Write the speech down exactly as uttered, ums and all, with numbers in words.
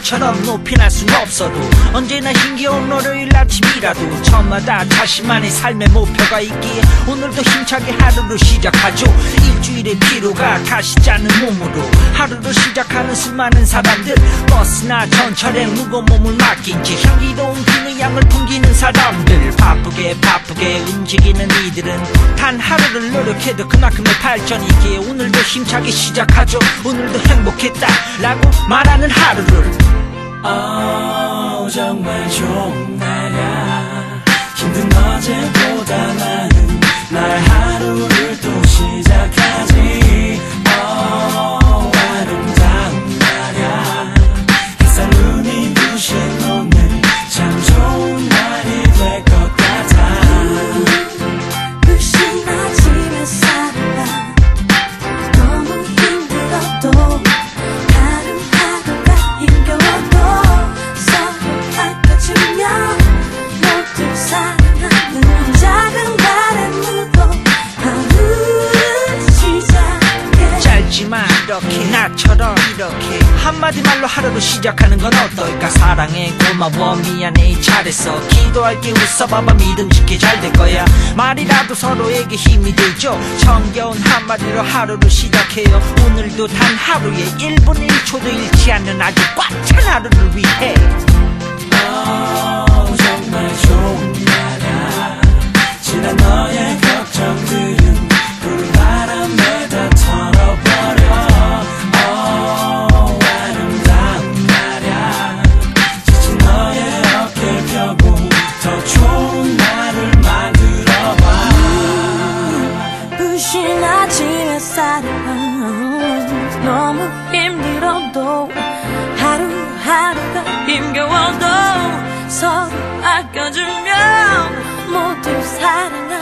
하늘처럼 높이 날 순 없어도 언제나 힘겨운 월요일 아침이라도 저마다 자신만의 삶의 목표가 있기에 오늘도 힘차게 하루를 시작하죠. 일주일의 피로가 가시지 않는 몸으로 하루를 시작하는 수많은 사람들, 버스나 전철에 무거운 몸을 맡긴 채 향기로운 비누 향을 풍기는 사람들, 바쁘게 바쁘게 움직이는 이들은 단 하루를 노력해도 그만큼의 발전이 있기에 오늘도 힘차게 시작하죠. 오늘도 행복했다 라고 말하는 하루를. Oh, 정말 좋은 날이야. 힘든 어제보다 나은 날 하루를 또 시작하지. Oh, 아름다운 날이야. 햇살 눈이 부신 오늘 참 좋은 날이 될 것 같아. 부신 아침에 살아 너무 힘들어도 하루하루가 힘겨워도 서로 아껴주며 모두 사랑하는 작은 바람으로 하루를 시작해. 짧지만 이렇게 나처럼 이렇게 한마디 말로 하루를 시작하는 건 어떨까. 사랑해, 고마워, 미안해, 잘했어, 기도할게, 웃어봐봐, 믿음직해, 잘 될 거야. 말이라도 서로에게 힘이 되죠. 정겨운 한마디로 하루를 시작해요. 오늘도 단 하루에 일 분 일 초도 잃지 않는 아주 꽉 찬 하루를 위해. Oh, 정말 좋은 날이야. 지난 너의 걱정들은 푸른 바람에 다 털어버려. Oh, 아름다운 날이야. 지친 너의 어깨를 펴고 더 좋은 날을 만들어봐. 부신 아침 햇살은 너무 힘들어도 하루하루가 힘겨워도 서로 아껴주면 모두 사랑하는